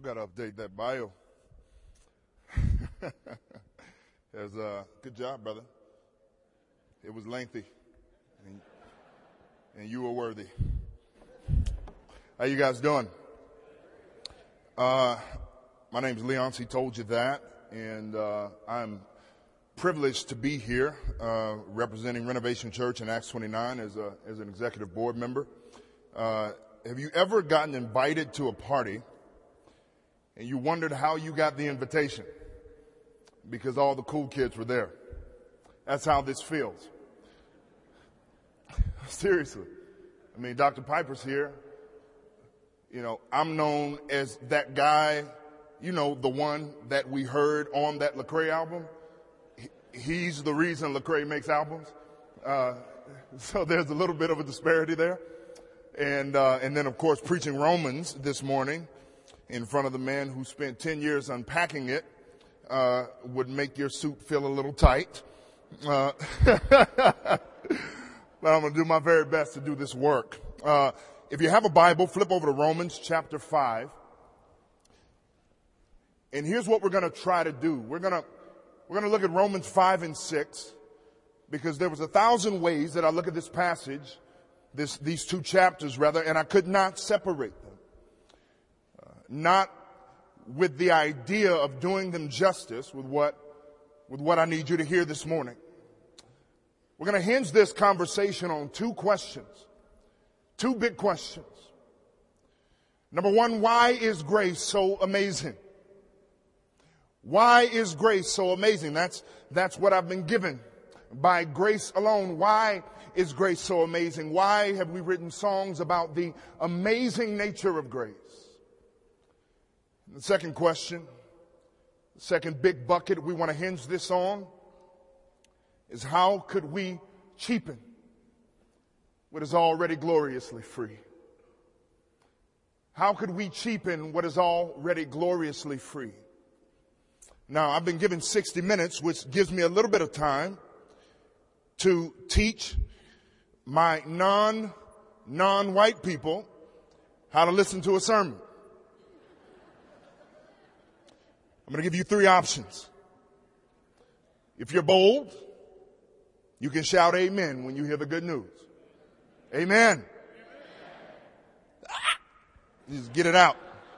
got to update that bio. Good job, brother. It was lengthy, and you were worthy. How you guys doing? My name's Leonce, told you that, and I'm privileged to be here representing Renovation Church in Acts 29 as an executive board member. Have you ever gotten invited to a party and you wondered how you got the invitation? Because all the cool kids were there. That's how this feels. Seriously. I mean, Dr. Piper's here. You know, I'm known as that guy, you know, the one that we heard on that Lecrae album. He's the reason Lecrae makes albums. So there's a little bit of a disparity there. And then, of course, preaching Romans this morning in front of the man who spent 10 years unpacking it would make your suit feel a little tight. But I'm going to do my very best to do this work. If you have a Bible, flip over to Romans chapter 5. And here's what we're going to try to do. We're going to look at Romans 5 and 6 because there was 1,000 ways that I look at this passage, these two chapters rather, and I could not separate them. Not with the idea of doing them justice with what I need you to hear this morning. We're going to hinge this conversation on two questions, two big questions. Number one, why is grace so amazing? Why is grace so amazing? That's what I've been given. By grace alone. Why is grace so amazing? Why have we written songs about the amazing nature of grace? And the second question, the second big bucket we want to hinge this on is how could we cheapen what is already gloriously free? How could we cheapen what is already gloriously free? Now, I've been given 60 minutes, which gives me a little bit of time to teach my non-white people how to listen to a sermon. I'm going to give you three options. If you're bold, you can shout amen when you hear the good news. Amen. Just get it out.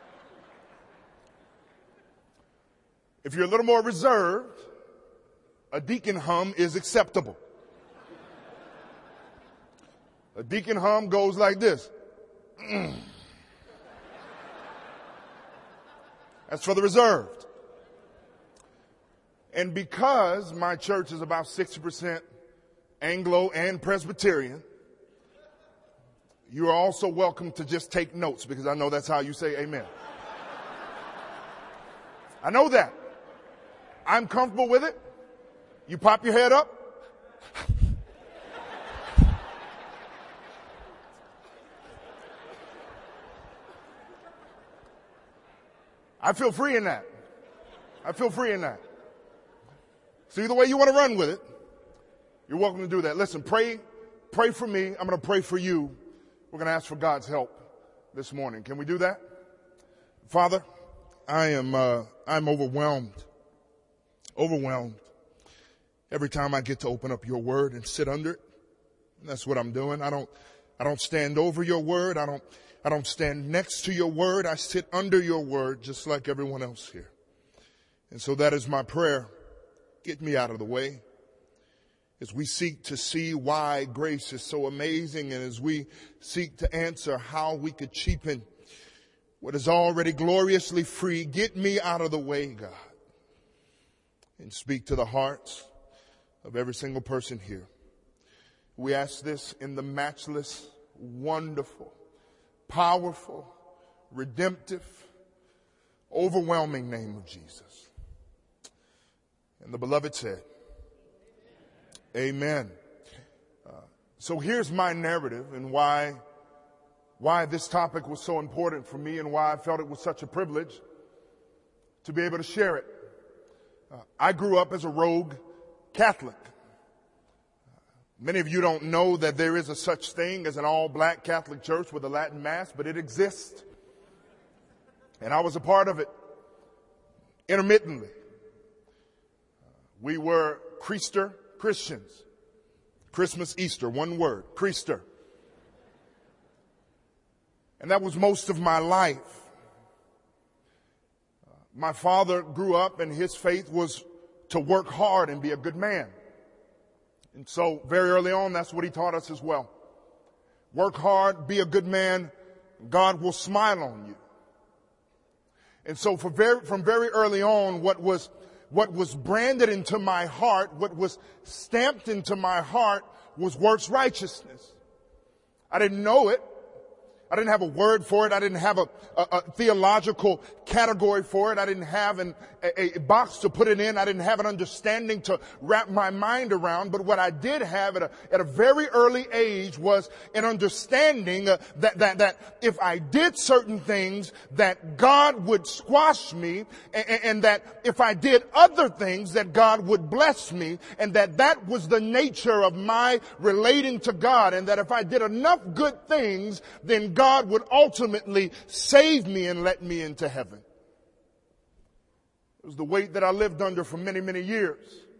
If you're a little more reserved, a deacon hum is acceptable. A deacon hum goes like this. That's for the reserved. And because my church is about 60% Anglo and Presbyterian, you are also welcome to just take notes because I know that's how you say amen. I know that. I'm comfortable with it. You pop your head up. I feel free in that. I feel free in that. So either way you want to run with it, you're welcome to do that. Listen, pray for me. I'm going to pray for you. We're going to ask for God's help this morning. Can we do that? Father, I'm overwhelmed. Overwhelmed. Every time I get to open up your word and sit under it, that's what I'm doing. I don't stand over your word. I don't stand next to your word. I sit under your word just like everyone else here. And so that is my prayer. Get me out of the way as we seek to see why grace is so amazing and as we seek to answer how we could cheapen what is already gloriously free. Get me out of the way, God, and speak to the hearts of every single person here. We ask this in the matchless, wonderful, powerful, redemptive, overwhelming name of Jesus. And the beloved said, amen. So here's my narrative and why this topic was so important for me and why I felt it was such a privilege to be able to share it. I grew up as a rogue Catholic. Many of you don't know that there is a such thing as an all-black Catholic church with a Latin Mass, but it exists. And I was a part of it intermittently. We were Creaster Christians. Christmas, Easter, one word, Creaster. And that was most of my life. My father grew up and his faith was to work hard and be a good man. And so very early on, that's what he taught us as well. Work hard, be a good man, God will smile on you. And so from very early on, what was branded into my heart, what was stamped into my heart was works righteousness. I didn't know it. I didn't have a word for it. I didn't have a theological category for it. I didn't have a box to put it in. I didn't have an understanding to wrap my mind around. But what I did have at a very early age was an understanding that if I did certain things, that God would squash me, and that if I did other things, that God would bless me, and that was the nature of my relating to God, and that if I did enough good things, then God would ultimately save me and let me into heaven. It was the weight that I lived under for many, many years.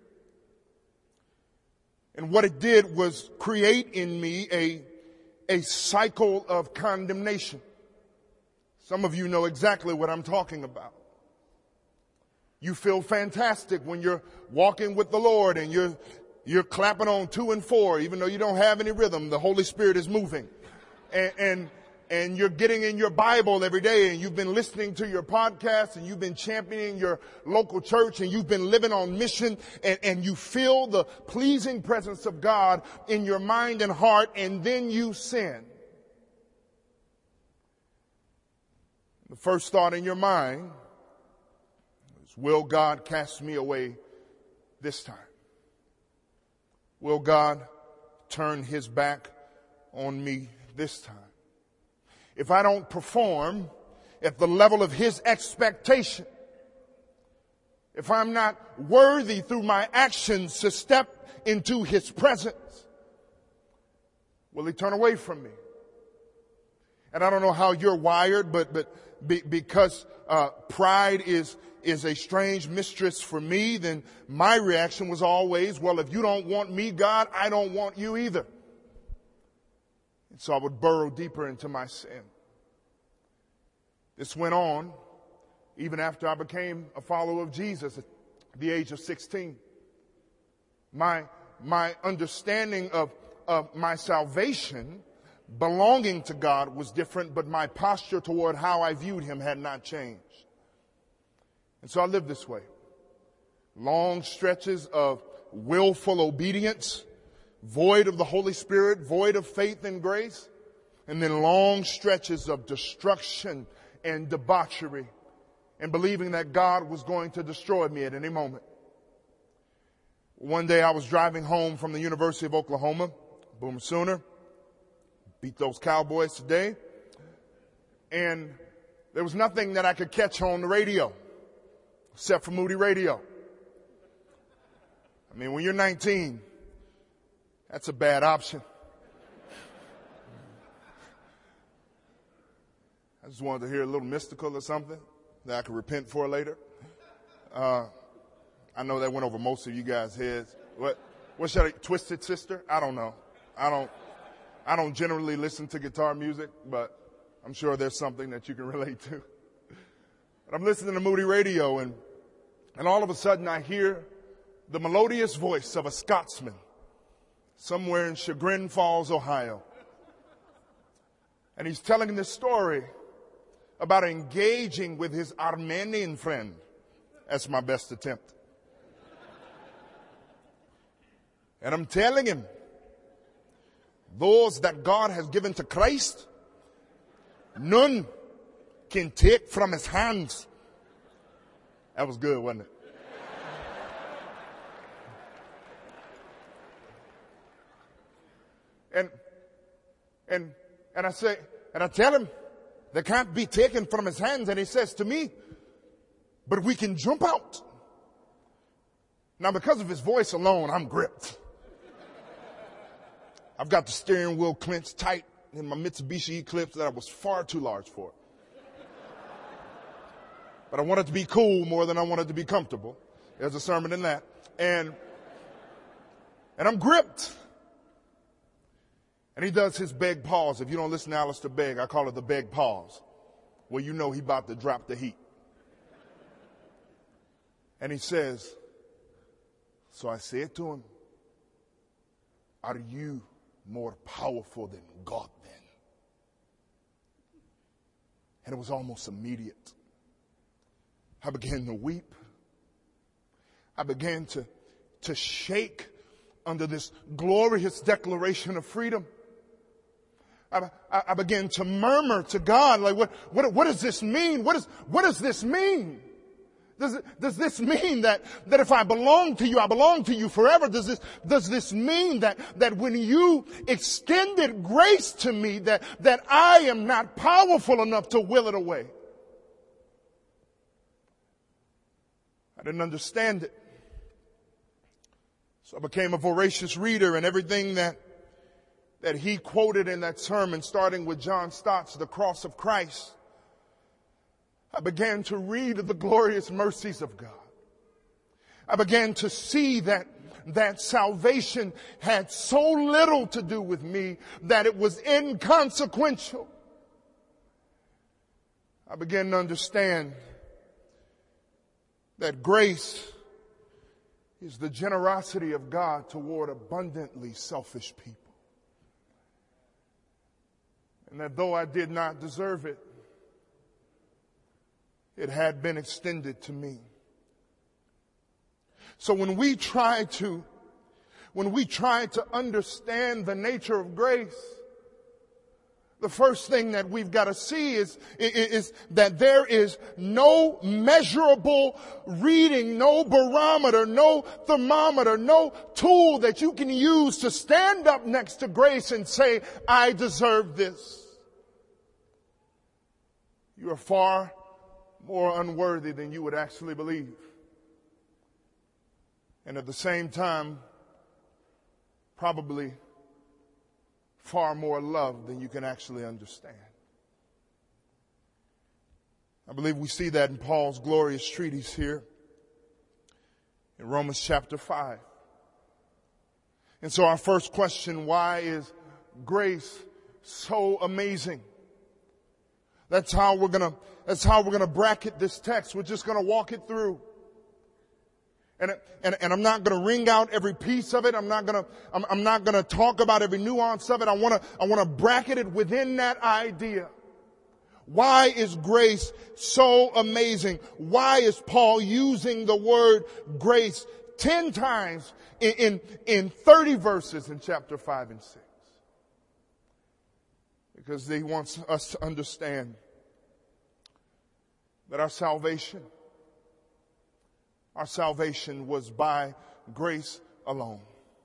And what it did was create in me a cycle of condemnation. Some of you know exactly what I'm talking about. You feel fantastic when you're walking with the Lord and you're clapping on 2 and 4, even though you don't have any rhythm. The Holy Spirit is moving. And you're getting in your Bible every day, and you've been listening to your podcast, and you've been championing your local church, and you've been living on mission, and you feel the pleasing presence of God in your mind and heart, and then you sin. The first thought in your mind is, will God cast me away this time? Will God turn his back on me this time? If I don't perform at the level of his expectation, if I'm not worthy through my actions to step into his presence, will he turn away from me? And I don't know how you're wired, but because pride is a strange mistress for me, then my reaction was always, well, if you don't want me, God, I don't want you either. And so I would burrow deeper into my sin. This went on even after I became a follower of Jesus at the age of 16. My understanding of my salvation, belonging to God, was different, but my posture toward how I viewed him had not changed. And so I lived this way. Long stretches of willful obedience, void of the Holy Spirit, void of faith and grace, and then long stretches of destruction and debauchery, and believing that God was going to destroy me at any moment. One day I was driving home from the University of Oklahoma, Boomer Sooner, beat those Cowboys today, and there was nothing that I could catch on the radio, except for Moody Radio. I mean, when you're 19, that's a bad option. I just wanted to hear a little mystical or something that I could repent for later. I know that went over most of you guys' heads. What should I, Twisted Sister? I don't know. I don't generally listen to guitar music, but I'm sure there's something that you can relate to. But I'm listening to Moody Radio, and all of a sudden I hear the melodious voice of a Scotsman somewhere in Chagrin Falls, Ohio. And he's telling this story about engaging with his Armenian friend. That's my best attempt. And I'm telling him, those that God has given to Christ, none can take from his hands. That was good, wasn't it? And I say, and I tell him, they can't be taken from his hands. And he says to me, but we can jump out. Now, because of his voice alone, I'm gripped. I've got the steering wheel clenched tight in my Mitsubishi Eclipse that I was far too large for. But I want it to be cool more than I want it to be comfortable. There's a sermon in that. And I'm gripped. And he does his beg pause. If you don't listen to Alistair Begg, I call it the beg pause. Well, you know he about to drop the heat. And he says, so I said to him, are you more powerful than God then? And it was almost immediate. I began to weep. I began to shake under this glorious declaration of freedom. I began to murmur to God, like, what does this mean? What does this mean? Does this mean that if I belong to you forever? Does this mean that when you extended grace to me, that I am not powerful enough to will it away? I didn't understand it. So I became a voracious reader, and everything that he quoted in that sermon, starting with John Stott's The Cross of Christ, I began to read the glorious mercies of God. I began to see that salvation had so little to do with me that it was inconsequential. I began to understand that grace is the generosity of God toward abundantly selfish people. And that though I did not deserve it, it had been extended to me. So when we try to understand the nature of grace, the first thing that we've got to see is that there is no measurable reading, no barometer, no thermometer, no tool that you can use to stand up next to grace and say, I deserve this. You are far more unworthy than you would actually believe. And at the same time, probably far more loved than you can actually understand. I believe we see that in Paul's glorious treatise here in Romans chapter 5. And so our first question, why is grace so amazing? That's how we're gonna bracket this text. We're just gonna walk it through. And I'm not gonna wring out every piece of it. I'm not gonna talk about every nuance of it. I wanna bracket it within that idea. Why is grace so amazing? Why is Paul using the word grace 10 times in 30 verses in chapter 5 and 6? Because he wants us to understand that our salvation was by grace alone.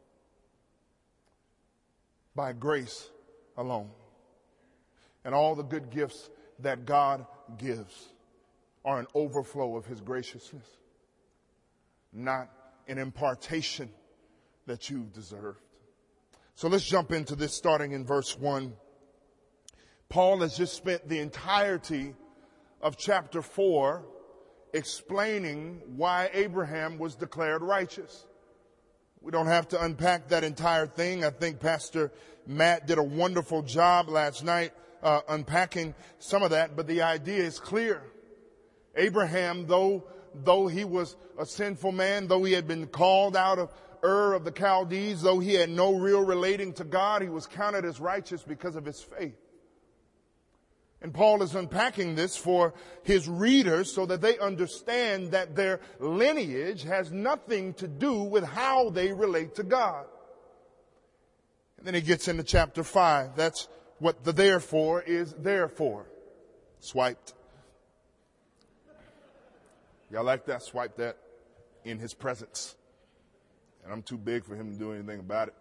By grace alone. And all the good gifts that God gives are an overflow of His graciousness, not an impartation that you've deserved. So let's jump into this starting in verse 1. Paul has just spent the entirety of chapter 4 explaining why Abraham was declared righteous. We don't have to unpack that entire thing. I think Pastor Matt did a wonderful job last night unpacking some of that, but the idea is clear. Abraham, though he was a sinful man, though he had been called out of Ur of the Chaldees, though he had no real relating to God, he was counted as righteous because of his faith. And Paul is unpacking this for his readers so that they understand that their lineage has nothing to do with how they relate to God. And then he gets into chapter 5. That's what the therefore is there for. Swiped. Y'all like that? Swipe that in his presence. And I'm too big for him to do anything about it.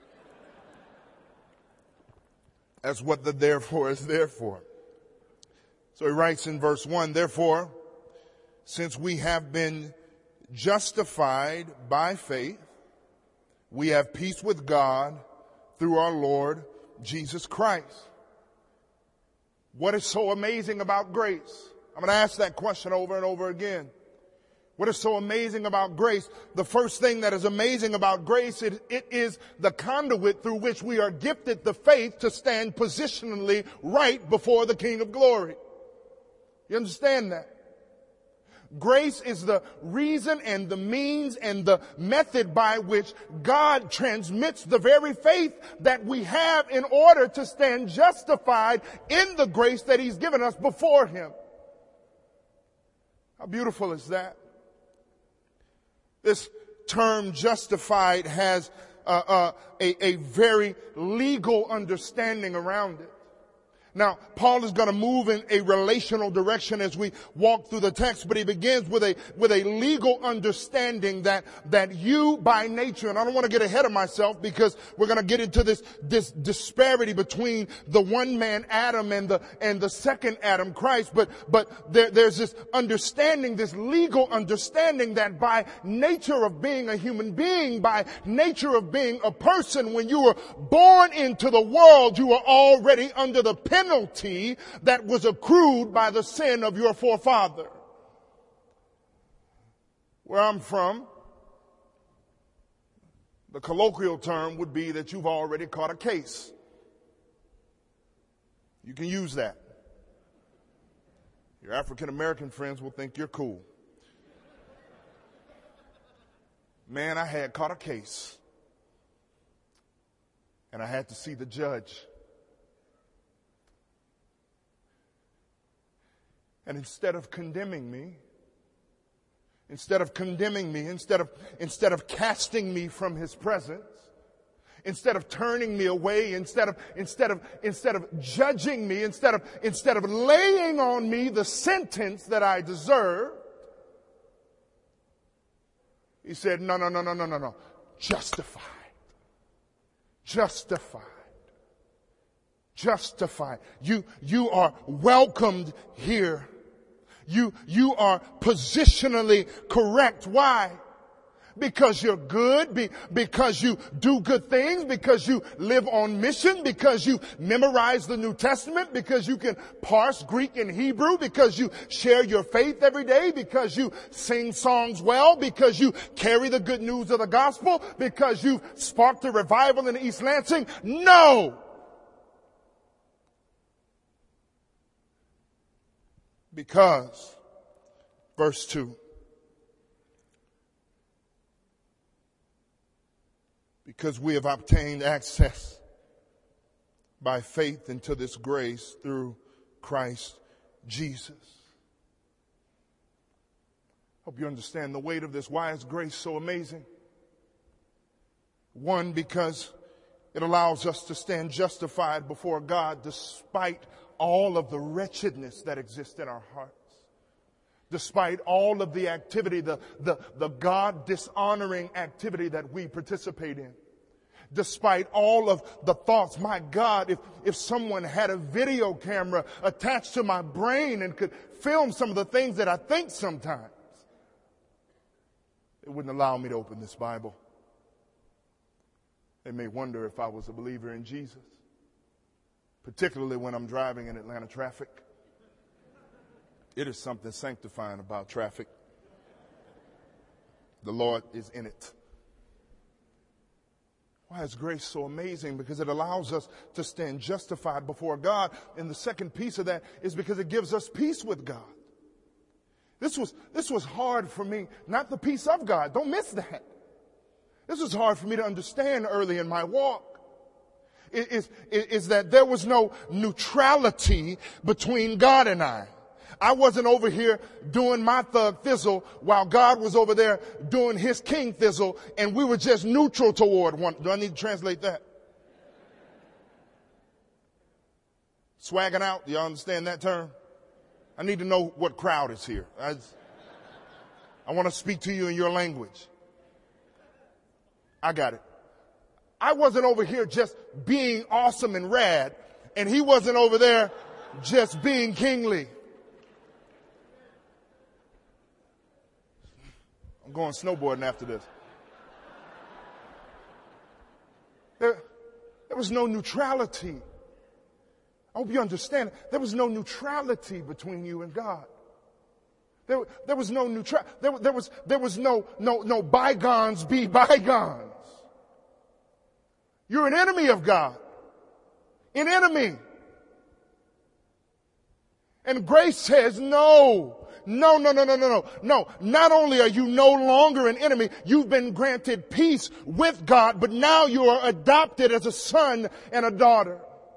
That's what the therefore is there for. So he writes in verse 1, therefore, since we have been justified by faith, we have peace with God through our Lord Jesus Christ. What is so amazing about grace? I'm going to ask that question over and over again. What is so amazing about grace? The first thing that is amazing about grace, it is the conduit through which we are gifted the faith to stand positionally right before the King of Glory. You understand that? Grace is the reason and the means and the method by which God transmits the very faith that we have in order to stand justified in the grace that He's given us before Him. How beautiful is that? This term justified has a very legal understanding around it. Now, Paul is going to move in a relational direction as we walk through the text, but he begins with a legal understanding that you by nature, and I don't want to get ahead of myself because we're going to get into this disparity between the one man Adam and the second Adam, Christ, but there's this understanding, this legal understanding that by nature of being a human being, by nature of being a person, when you were born into the world, you were already under the penalty that was accrued by the sin of your forefather. Where I'm from, the colloquial term would be that you've already caught a case. You can use that. Your African American friends will think you're cool. Man, I had caught a case. And I had to see the judge. And instead of condemning me, instead of casting me from His presence, instead of turning me away, instead of judging me, instead of laying on me the sentence that I deserved, He said, no. Justified. You are welcomed here. You are positionally correct. Why? Because you're good, because you do good things, because you live on mission, because you memorize the New Testament, because you can parse Greek and Hebrew, because you share your faith every day, because you sing songs well, because you carry the good news of the gospel, because you sparked a revival in East Lansing. No! Because, verse 2, because we have obtained access by faith into this grace through Christ Jesus. Hope you understand the weight of this. Why is grace so amazing? One, because it allows us to stand justified before God despite all of the wretchedness that exists in our hearts. Despite all of the activity, the God dishonoring activity that we participate in. Despite all of the thoughts, my God, if someone had a video camera attached to my brain and could film some of the things that I think sometimes, it wouldn't allow me to open this Bible. They may wonder if I was a believer in Jesus. Particularly when I'm driving in Atlanta traffic. It is something sanctifying about traffic. The Lord is in it. Why is grace so amazing? Because it allows us to stand justified before God. And the second piece of that is because it gives us peace with God. This was hard for me. Not the peace of God. Don't miss that. This was hard for me to understand early in my walk. Is that there was no neutrality between God and I. I wasn't over here doing my thug thizzle while God was over there doing His king thizzle, and we were just neutral toward one. Do I need to translate that? Swagging out. Do y'all understand that term? I need to know what crowd is here. I want to speak to you in your language. I got it. I wasn't over here just being awesome and rad, and He wasn't over there just being kingly. I'm going snowboarding after this. There was no neutrality. I hope you understand. There was no neutrality between you and God. There was no there was no bygones be bygones. You're an enemy of God. An enemy. And grace says, no. No. Not only are you no longer an enemy, you've been granted peace with God, but now you are adopted as a son and a daughter.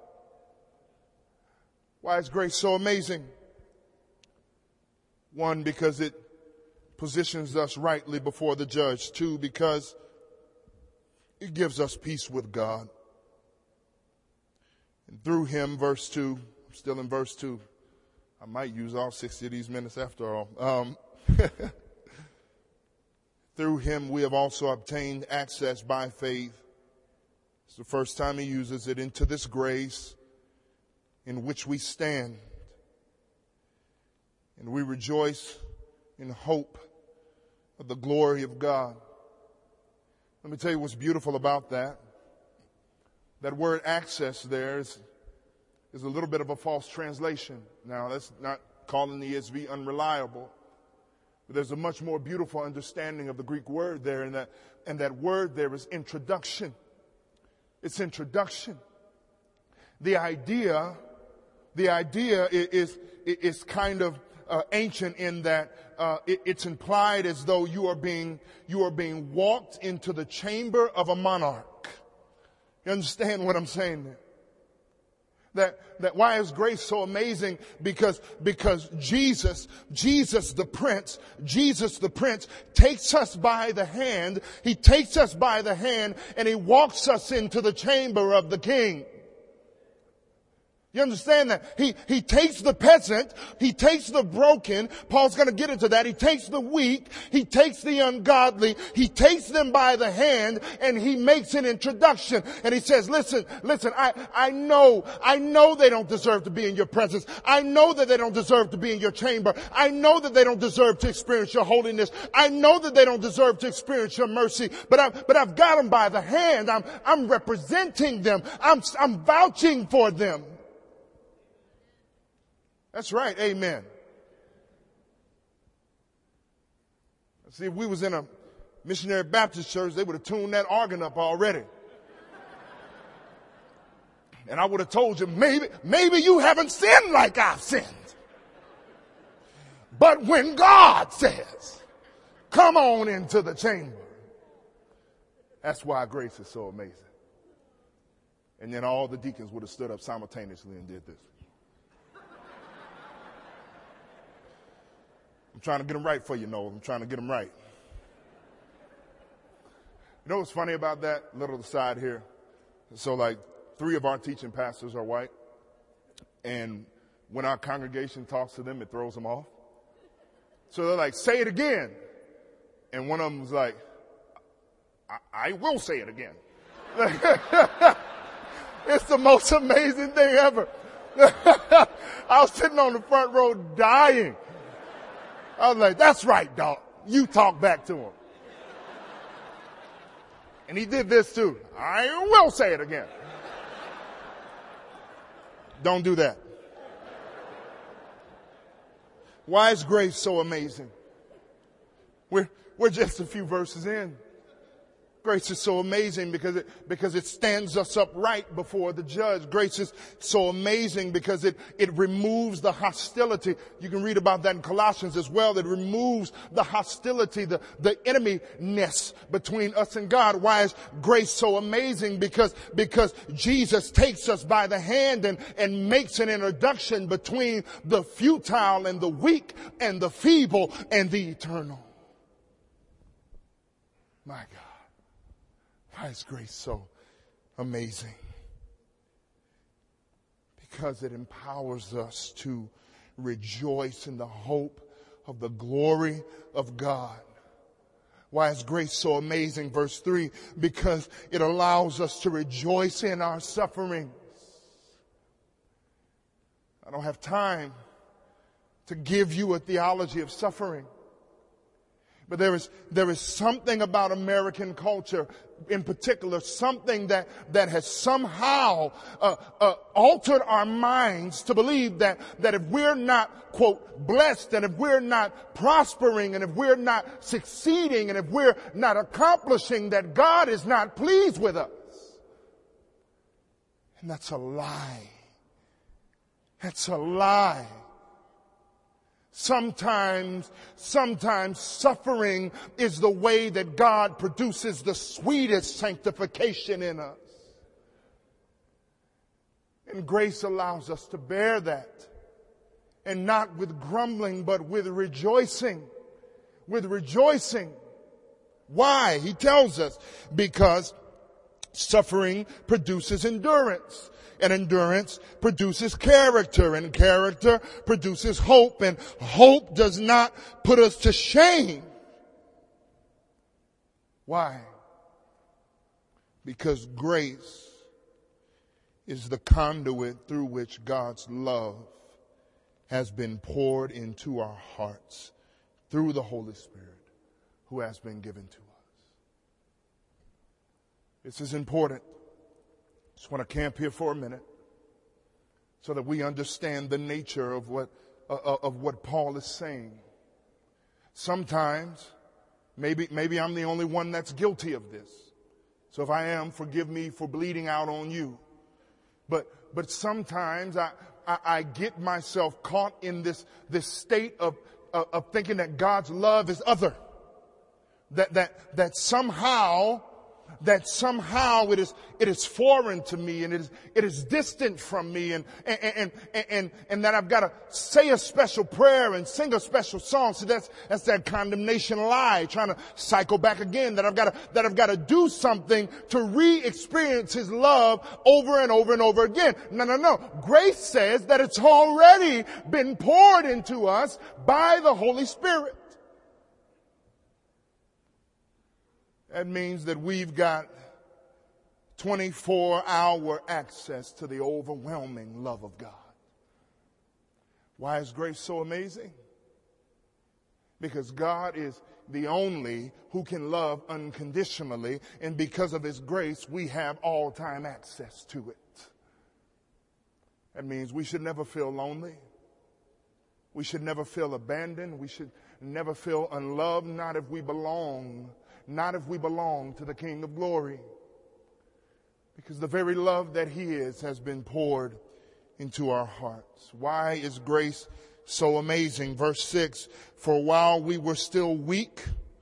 Why is grace so amazing? One, because it positions us rightly before the judge. Two, because it gives us peace with God. And through him, verse 2, I'm still in verse 2. I might use all 60 of these minutes after all. Through him we have also obtained access by faith. It's the first time he uses it, into this grace in which we stand. And we rejoice in hope of the glory of God. Let me tell you what's beautiful about that. That word access there is a little bit of a false translation. Now, that's not calling the ESV unreliable, but there's a much more beautiful understanding of the Greek word there, and that word there is introduction. It's introduction. The idea is kind of ancient in that it's implied as though you are being walked into the chamber of a monarch. You understand what I'm saying there? That why is grace so amazing? Because Jesus the Prince takes us by the hand. He takes us by the hand and he walks us into the chamber of the King. You understand that? He takes the peasant, he takes the broken, Paul's going to get into that, he takes the weak, he takes the ungodly, he takes them by the hand and he makes an introduction. And he says, listen, I know they don't deserve to be in your presence. I know that they don't deserve to be in your chamber. I know that they don't deserve to experience your holiness. I know that they don't deserve to experience your mercy, but I've got them by the hand. I'm representing them. I'm vouching for them. That's right. Amen. See, if we was in a missionary Baptist church, they would have tuned that organ up already. And I would have told you, maybe you haven't sinned like I've sinned. But when God says, come on into the chamber, that's why grace is so amazing. And then all the deacons would have stood up simultaneously and did this. I'm trying to get them right for you, Noel. I'm trying to get them right. You know what's funny about that? Little aside here. So like 3 of our teaching pastors are white. And when our congregation talks to them, it throws them off. So they're like, say it again. And one of them was like, I will say it again. It's the most amazing thing ever. I was sitting on the front row dying. I was like, that's right, dog. You talk back to him. And he did this too. I will say it again. Don't do that. Why is grace so amazing? We're just a few verses in. Grace is so amazing because it stands us up right before the judge. Grace is so amazing because it removes the hostility. You can read about that in Colossians as well. It removes the hostility, the enemy-ness between us and God. Why is grace so amazing? Because Jesus takes us by the hand and makes an introduction between the futile and the weak and the feeble and the eternal. My God. Why is grace so amazing? Because it empowers us to rejoice in the hope of the glory of God. Why is grace so amazing? Verse 3, because it allows us to rejoice in our sufferings. I don't have time to give you a theology of suffering. But there is something about American culture in particular, something that has somehow altered our minds to believe that if we're not, quote, blessed, and if we're not prospering, and if we're not succeeding, and if we're not accomplishing, that God is not pleased with us. And that's a lie. That's a lie. Sometimes suffering is the way that God produces the sweetest sanctification in us. And grace allows us to bear that. And not with grumbling, but with rejoicing. With rejoicing. Why? He tells us, because suffering produces endurance. And endurance produces character, and character produces hope, and hope does not put us to shame. Why? Because grace is the conduit through which God's love has been poured into our hearts through the Holy Spirit who has been given to us. This is important. Just want to camp here for a minute so that we understand the nature of what Paul is saying. Sometimes, maybe I'm the only one that's guilty of this. So if I am, forgive me for bleeding out on you. But sometimes I get myself caught in this state of thinking that God's love is other. That somehow it is foreign to me, and it is distant from me, and that I've got to say a special prayer and sing a special song. So that's that condemnation lie, trying to cycle back again, that I've got to do something to re-experience His love over and over and over again. No. Grace says that it's already been poured into us by the Holy Spirit. That means that we've got 24-hour access to the overwhelming love of God. Why is grace so amazing? Because God is the only who can love unconditionally, and because of His grace, we have all-time access to it. That means we should never feel lonely. We should never feel abandoned. We should never feel unloved, not if we belong. Not if we belong to the King of Glory. Because the very love that He is has been poured into our hearts. Why is grace so amazing? Verse 6, for while we were still weak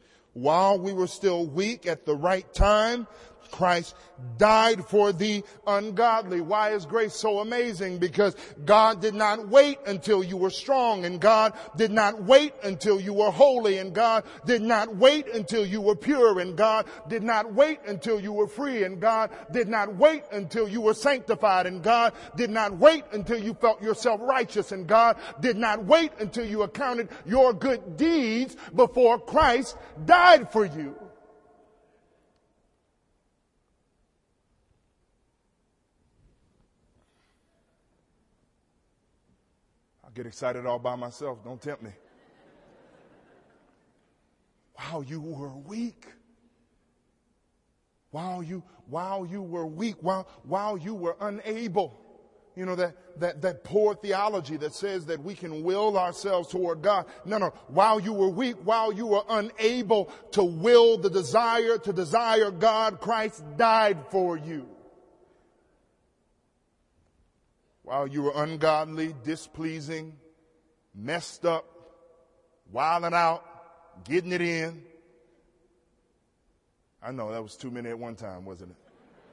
at the right time, Christ died for the ungodly. Why is grace so amazing? Because God did not wait until you were strong, and God did not wait until you were holy, and God did not wait until you were pure, and God did not wait until you were free, and God did not wait until you were sanctified, and God did not wait until you felt yourself righteous, and God did not wait until you accounted your good deeds before Christ died for you. Get excited all by myself. Don't tempt me. While you were weak. While you were weak. While you were unable. You know, that poor theology that says that we can will ourselves toward God. No. While you were weak, while you were unable to will the desire to desire God, Christ died for you. While you were ungodly, displeasing, messed up, wilding out, getting it in. I know that was too many at one time, wasn't it?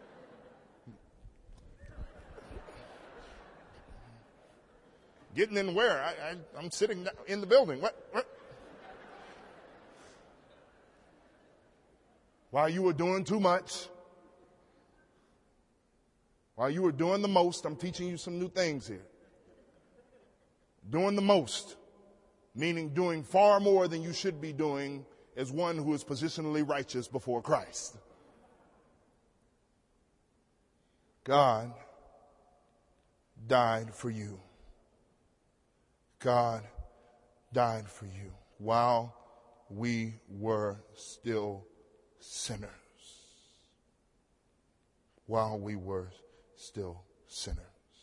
Getting in where? I'm sitting in the building. What? While you were doing too much. While you were doing the most, I'm teaching you some new things here. Doing the most, meaning doing far more than you should be doing as one who is positionally righteous before Christ. God died for you. God died for you while we were still sinners. while we were still sinners.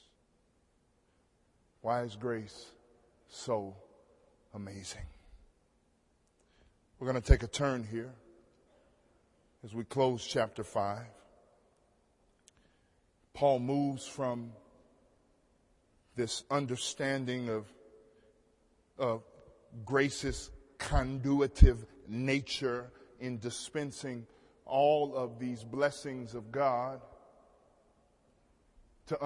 Why is grace so amazing? We're going to take a turn here as we close chapter 5. Paul moves from this understanding of grace's conduitive nature in dispensing all of these blessings of God to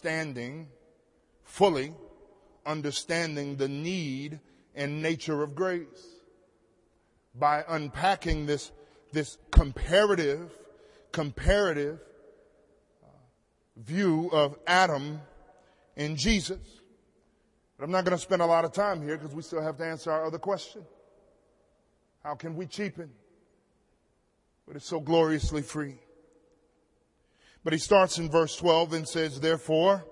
fully understanding the need and nature of grace by unpacking this comparative view of Adam and Jesus. But I'm not going to spend a lot of time here because we still have to answer our other question. How can we cheapen what is so gloriously free? But he starts in verse 12 and says, therefore,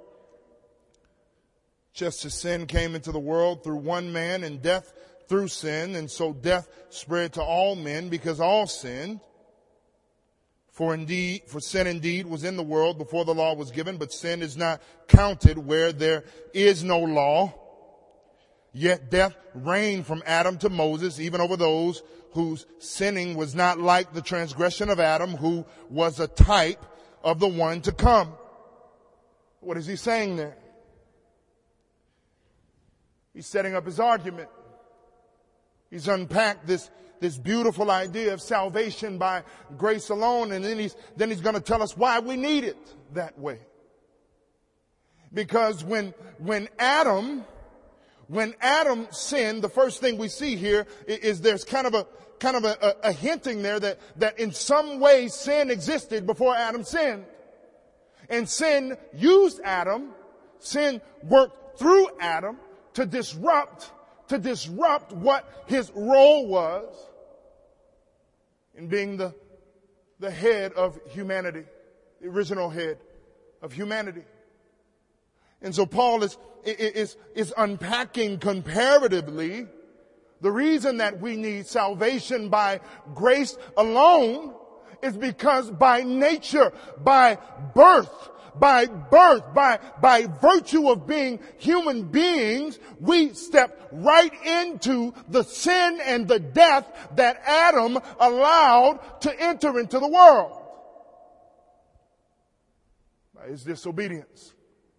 just as sin came into the world through one man and death through sin, and so death spread to all men because all sinned. For sin indeed was in the world before the law was given, but sin is not counted where there is no law. Yet death reigned from Adam to Moses, even over those whose sinning was not like the transgression of Adam, who was a type of the one to come. What is he saying there? He's setting up his argument. He's unpacked this beautiful idea of salvation by grace alone, and then he's going to tell us why we need it that way. Because when Adam sinned, the first thing we see here is there's kind of a hinting there that in some way sin existed before Adam sinned. And sin used Adam, sin worked through Adam to disrupt what his role was in being the head of humanity, the original head of humanity. And so Paul is unpacking comparatively the reason that we need salvation by grace alone is because by nature, by virtue of being human beings, we step right into the sin and the death that Adam allowed to enter into the world by his disobedience,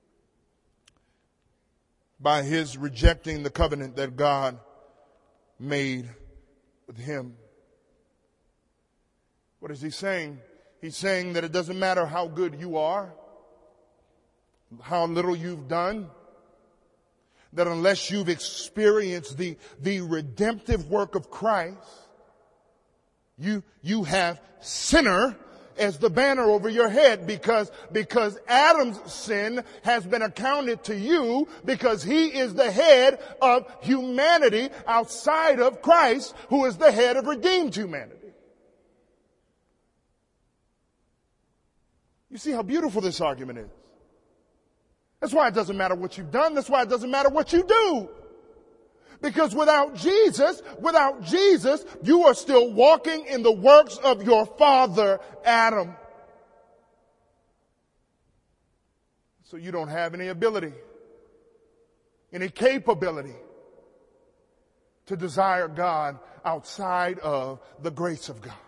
by his rejecting the covenant that God made with him. What is he saying? He's saying that it doesn't matter how good you are, how little you've done, that unless you've experienced the redemptive work of Christ, you have sinner as the banner over your head, because Adam's sin has been accounted to you because he is the head of humanity outside of Christ, who is the head of redeemed humanity. You see how beautiful this argument is. That's why it doesn't matter what you've done. That's why it doesn't matter what you do. Because without Jesus, you are still walking in the works of your father, Adam. So you don't have any ability, any capability to desire God outside of the grace of God.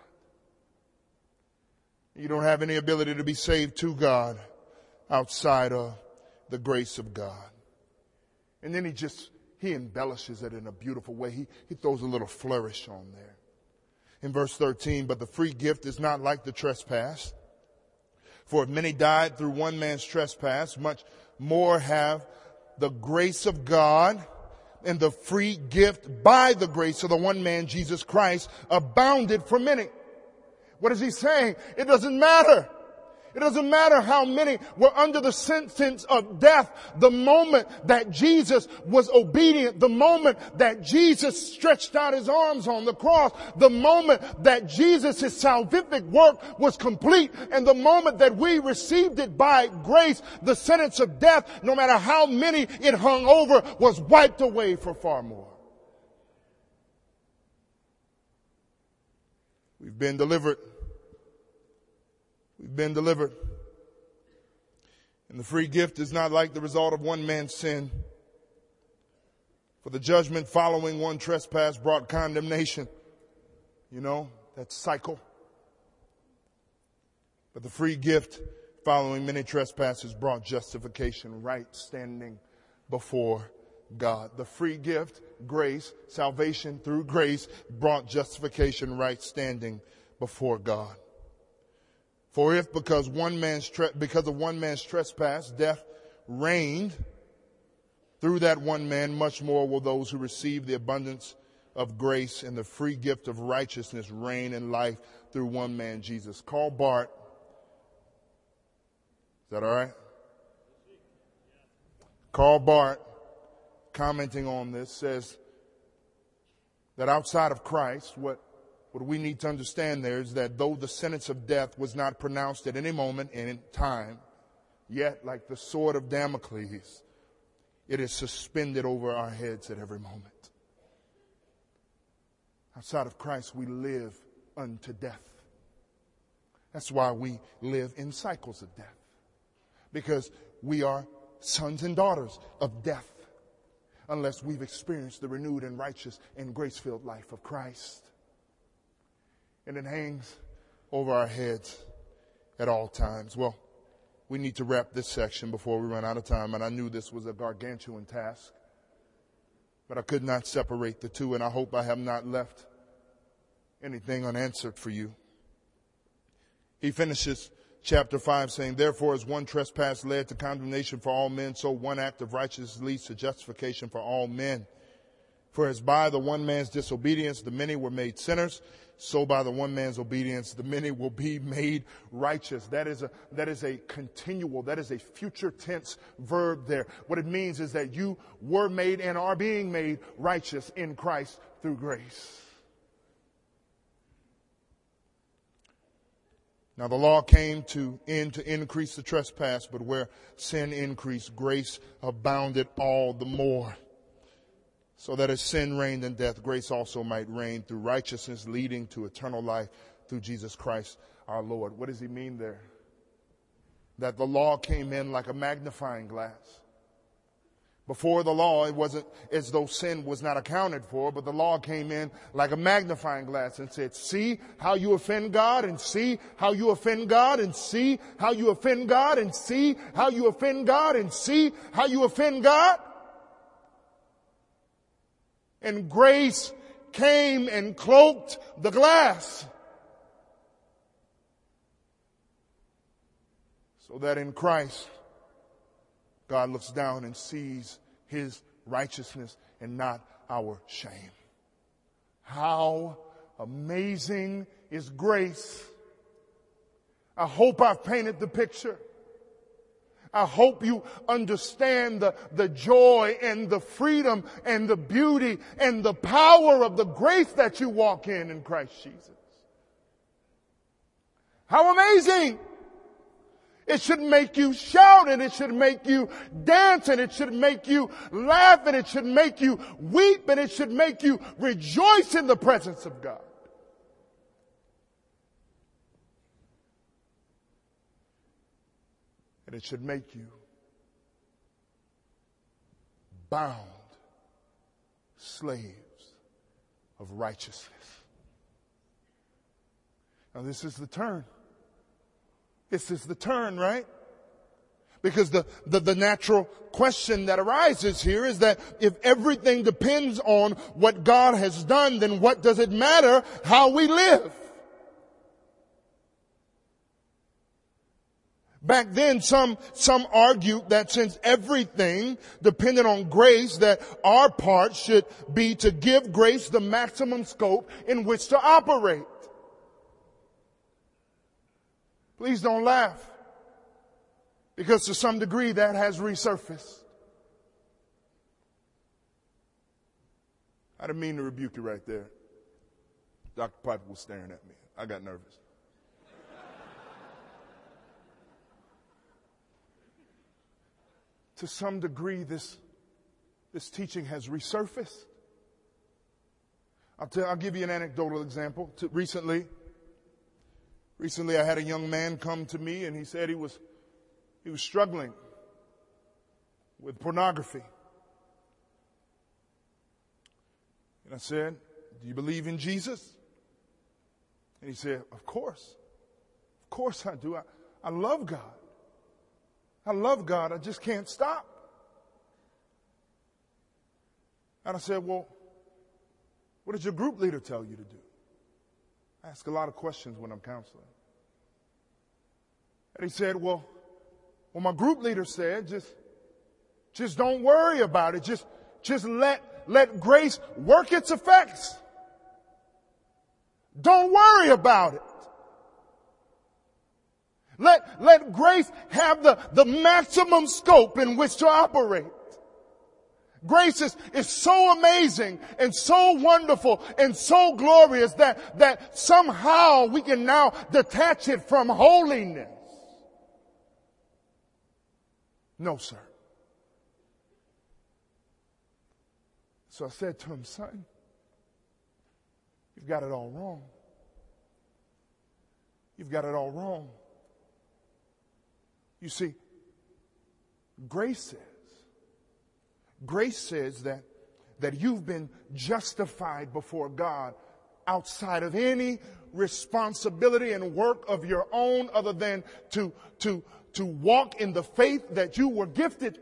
You don't have any ability to be saved to God outside of the grace of God. And then he embellishes it in a beautiful way. He throws a little flourish on there. In verse 13, but the free gift is not like the trespass. For if many died through one man's trespass, much more have the grace of God and the free gift by the grace of the one man, Jesus Christ, abounded for many. What is he saying? It doesn't matter. It doesn't matter how many were under the sentence of death. The moment that Jesus was obedient, the moment that Jesus stretched out his arms on the cross, the moment that Jesus' salvific work was complete, and the moment that we received it by grace, the sentence of death, no matter how many it hung over, was wiped away for far more. We've been delivered. We've been delivered. And the free gift is not like the result of one man's sin. For the judgment following one trespass brought condemnation. You know, that cycle. But the free gift following many trespasses brought justification, right standing before God. The free gift, grace, salvation through grace, brought justification, right standing before God. For if because of one man's trespass, death reigned through that one man, much more will those who receive the abundance of grace and the free gift of righteousness reign in life through one man, Jesus. Karl Barth. Is that all right? Karl Barth, commenting on this, says that outside of Christ, what we need to understand there is that though the sentence of death was not pronounced at any moment in time, yet like the sword of Damocles, it is suspended over our heads at every moment. Outside of Christ, we live unto death. That's why we live in cycles of death. Because we are sons and daughters of death unless we've experienced the renewed and righteous and grace-filled life of Christ. And it hangs over our heads at all times. Well, we need to wrap this section before we run out of time. And I knew this was a gargantuan task. But I could not separate the two. And I hope I have not left anything unanswered for you. He finishes chapter 5 saying, therefore, as one trespass led to condemnation for all men, so one act of righteousness leads to justification for all men. For as by the one man's disobedience the many were made sinners, so by the one man's obedience the many will be made righteous. That is a continual, that is a future tense verb there. What it means is that you were made and are being made righteous in Christ through grace. Now the law came to increase the trespass, but where sin increased, grace abounded all the more. So that as sin reigned in death, grace also might reign through righteousness, leading to eternal life through Jesus Christ our Lord. What does he mean there? That the law came in like a magnifying glass. Before the law, it wasn't as though sin was not accounted for, but the law came in like a magnifying glass and said, see how you offend God, and see how you offend God, and see how you offend God, and see how you offend God, and see how you offend God. And grace came and cloaked the glass. So that in Christ, God looks down and sees his righteousness and not our shame. How amazing is grace. I hope I've painted the picture. I hope you understand the joy and the freedom and the beauty and the power of the grace that you walk in Christ Jesus. How amazing! It should make you shout, and it should make you dance, and it should make you laugh, and it should make you weep, and it should make you rejoice in the presence of God. And it should make you bound slaves of righteousness. Now this is the turn. This is the turn, right? Because the natural question that arises here is that if everything depends on what God has done, then what does it matter how we live? Back then, some argued that since everything depended on grace, that our part should be to give grace the maximum scope in which to operate. Please don't laugh, because to some degree that has resurfaced. I didn't mean to rebuke you right there. Dr. Piper was staring at me. I got nervous. To some degree, this teaching has resurfaced. I'll give you an anecdotal example. Recently, I had a young man come to me, and he said he was He was struggling with pornography. And I said, do you believe in Jesus? And he said, of course. Of course I do. I love God. I love God. I just can't stop. And I said, well, what did your group leader tell you to do? I ask a lot of questions when I'm counseling. And he said, well, my group leader said, just don't worry about it. Just let grace work its effects. Don't worry about it. Let grace have the maximum scope in which to operate. Grace is so amazing and so wonderful and so glorious that somehow we can now detach it from holiness. No, sir. So I said to him, son, you've got it all wrong. You've got it all wrong. You see, grace says that you've been justified before God outside of any responsibility and work of your own other than to walk in the faith that you were gifted.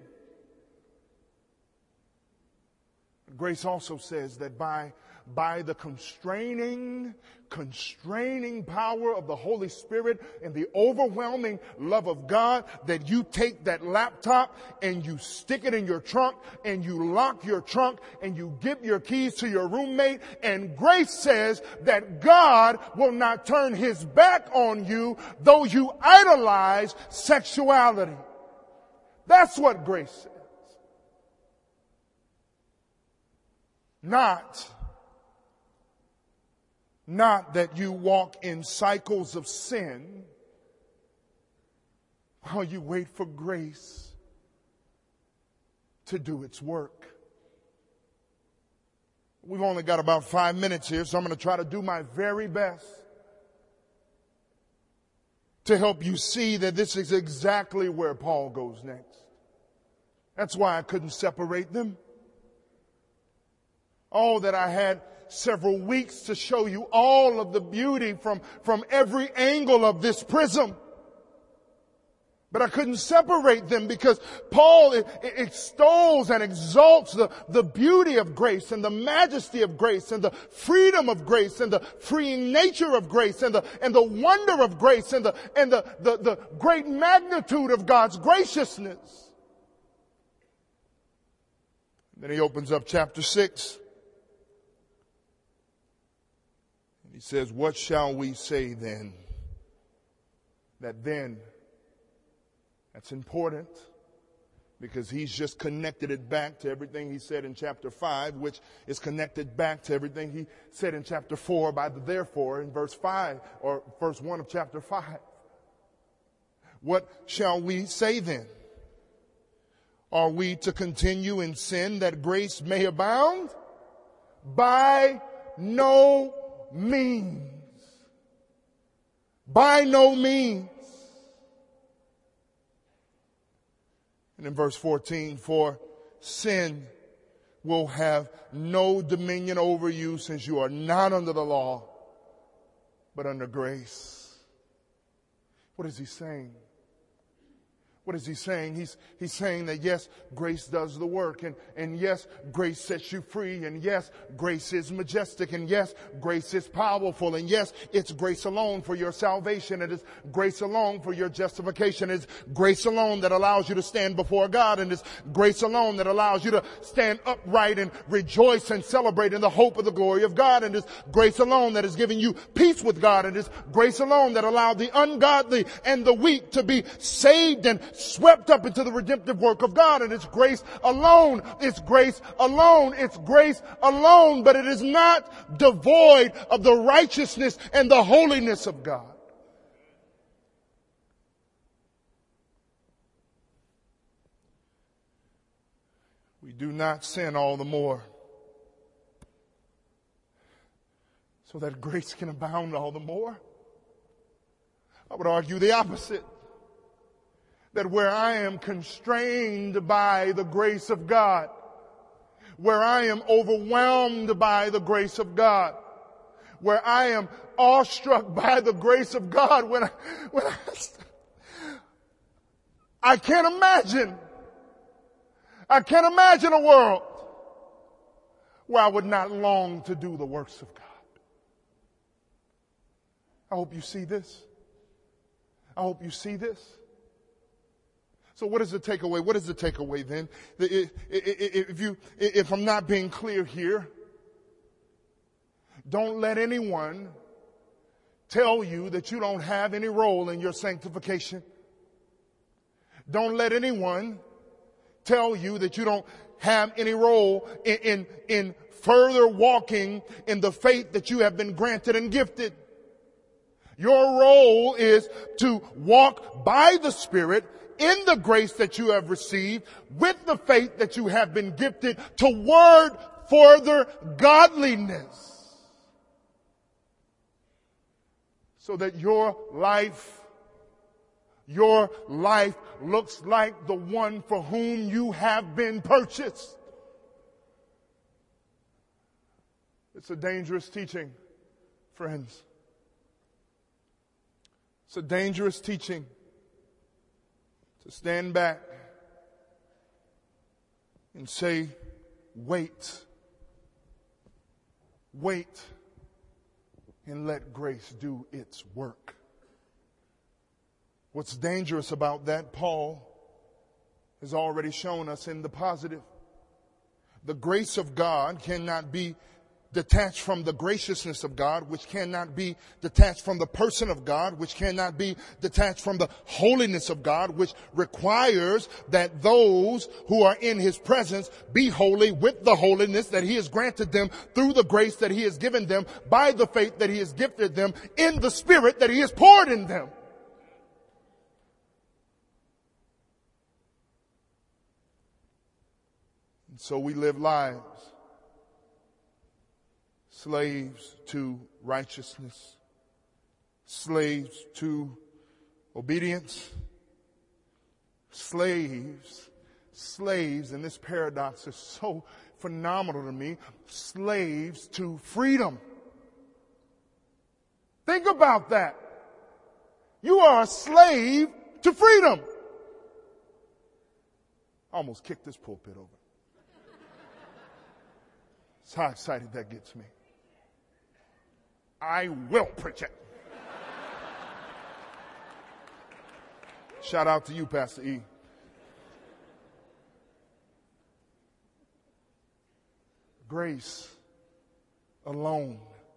Grace also says that by the constraining power of the Holy Spirit and the overwhelming love of God, that you take that laptop and you stick it in your trunk and you lock your trunk and you give your keys to your roommate. And grace says that God will not turn his back on you though you idolize sexuality. That's what grace says. Not that you walk in cycles of sin while you wait for grace to do its work. We've only got about 5 minutes here, so I'm going to try to do my very best to help you see that this is exactly where Paul goes next. That's why I couldn't separate them. Oh, that I had several weeks to show you all of the beauty from every angle of this prism. But I couldn't separate them because Paul extols and exalts the beauty of grace and the majesty of grace and the freedom of grace and the freeing nature of grace and the wonder of grace and the great magnitude of God's graciousness. Then he opens up chapter 6. He says, what shall we say then? That's important because he's just connected it back to everything he said in chapter 5, which is connected back to everything he said in chapter 4 by the therefore in verse 5 or verse 1 of chapter 5. What shall we say then? Are we to continue in sin that grace may abound? By no means. By no means. And in verse 14, for sin will have no dominion over you since you are not under the law, but under grace. What is he saying? What is he saying? He's saying that yes, grace does the work and yes, grace sets you free and yes, grace is majestic and yes, grace is powerful and yes, it's grace alone for your salvation. It is grace alone for your justification. It's grace alone that allows you to stand before God and it's grace alone that allows you to stand upright and rejoice and celebrate in the hope of the glory of God. And it's grace alone that is giving you peace with God. And it's grace alone that allowed the ungodly and the weak to be saved and swept up into the redemptive work of God. And it's grace alone. It's grace alone. It's grace alone. But it is not devoid of the righteousness and the holiness of God. We do not sin all the more so that grace can abound all the more. I would argue the opposite. That where I am constrained by the grace of God, where I am overwhelmed by the grace of God, where I am awestruck by the grace of God, I can't imagine a world where I would not long to do the works of God. I hope you see this. I hope you see this. So what is the takeaway? What is the takeaway then? If I'm not being clear here, don't let anyone tell you that you don't have any role in your sanctification. Don't let anyone tell you that you don't have any role in further walking in the faith that you have been granted and gifted. Your role is to walk by the Spirit in the grace that you have received with the faith that you have been gifted toward further godliness, so that your life looks like the one for whom you have been purchased. It's a dangerous teaching, friends. It's a dangerous teaching to stand back and say, wait, and let grace do its work. What's dangerous about that, Paul has already shown us in the positive. The grace of God cannot be detached from the graciousness of God, which cannot be detached from the person of God, which cannot be detached from the holiness of God, which requires that those who are in His presence be holy with the holiness that He has granted them through the grace that He has given them by the faith that He has gifted them in the Spirit that He has poured in them. And so we live lives slaves to righteousness, slaves to obedience, slaves, and this paradox is so phenomenal to me, slaves to freedom. Think about that. You are a slave to freedom. I almost kicked this pulpit over. That's how excited that gets me. I will preach it. Shout out to you, Pastor E. Grace alone.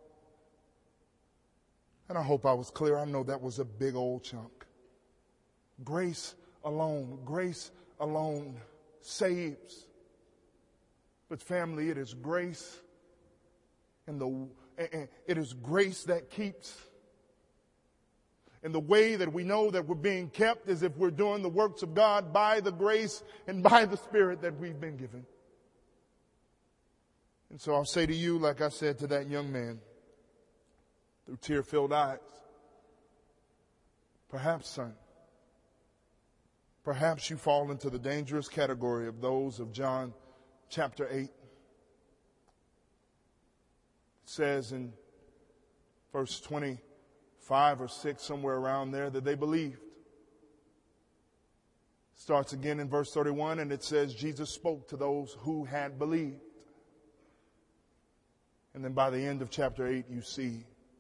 And I hope I was clear. I know that was a big old chunk. Grace alone saves. But family, it is grace and it is grace that keeps. And the way that we know that we're being kept is if we're doing the works of God by the grace and by the Spirit that we've been given. And so I'll say to you, like I said to that young man, through tear-filled eyes, perhaps, son, perhaps you fall into the dangerous category of those of John chapter 8. It says in verse 25 or 6, somewhere around there, that they believed. Starts again in verse 31, and it says Jesus spoke to those who had believed. And then by the end of chapter 8, you see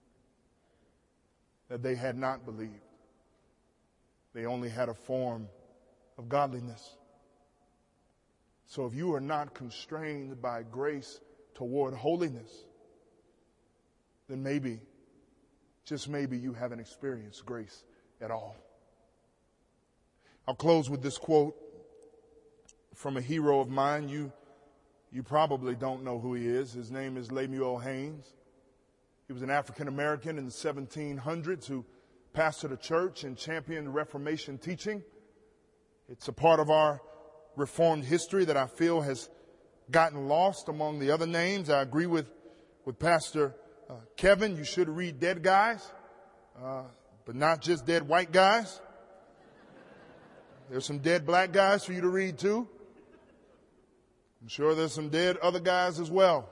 that they had not believed. They only had a form of godliness. So if you are not constrained by grace toward holiness, then maybe, just maybe, you haven't experienced grace at all. I'll close with this quote from a hero of mine. You probably don't know who he is. His name is Lemuel Haynes. He was an African American in the 1700s who pastored a church and championed Reformation teaching. It's a part of our Reformed history that I feel has gotten lost among the other names. I agree with Pastor Kevin. You should read Dead Guys, but not just dead white guys. There's some dead black guys for you to read too. I'm sure there's some dead other guys as well.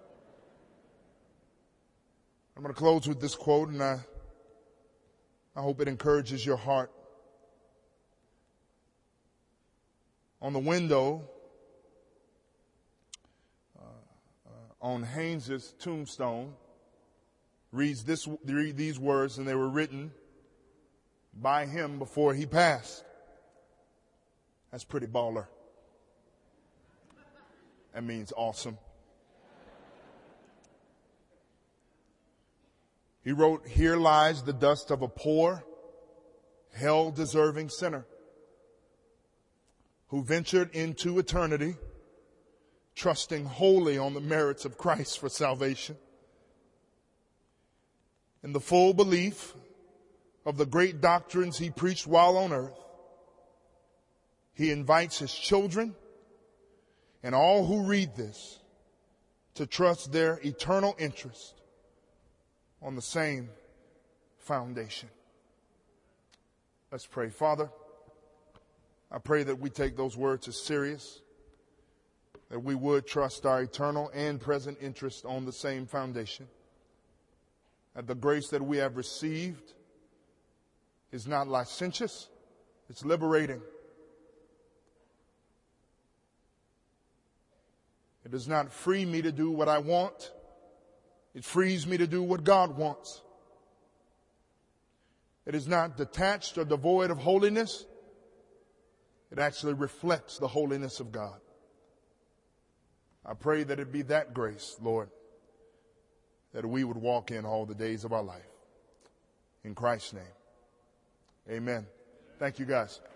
I'm going to close with this quote, and I hope it encourages your heart. On the window on Haynes's tombstone reads these words, and they were written by him before he passed. That's pretty baller. That means awesome. He wrote, "Here lies the dust of a poor, hell-deserving sinner who ventured into eternity trusting wholly on the merits of Christ for salvation. In the full belief of the great doctrines he preached while on earth, he invites his children and all who read this to trust their eternal interest on the same foundation." Let's pray. Father, I pray that we take those words as serious, that we would trust our eternal and present interest on the same foundation, that the grace that we have received is not licentious, it's liberating. It does not free me to do what I want. It frees me to do what God wants. It is not detached or devoid of holiness. It actually reflects the holiness of God. I pray that it be that grace, Lord, that we would walk in all the days of our life. In Christ's name, amen. Thank you, guys.